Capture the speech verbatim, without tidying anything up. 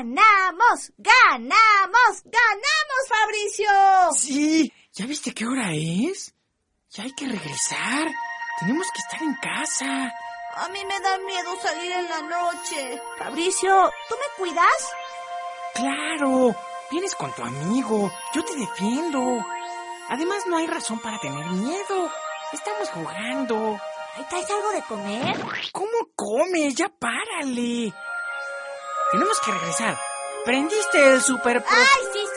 ¡Ganamos! ¡Ganamos! ¡Ganamos, Fabricio! Sí, ¿ya viste qué hora es? Ya hay que regresar. Tenemos que estar en casa. A mí me da miedo salir en la noche. Fabricio, ¿tú me cuidas? Claro, vienes con tu amigo. Yo te defiendo. Además, no hay razón para tener miedo. Estamos jugando. ¿Traes algo de comer? ¿Cómo comes? Ya párale. Tenemos que regresar. ¿Prendiste el super... ¡Ay, sí,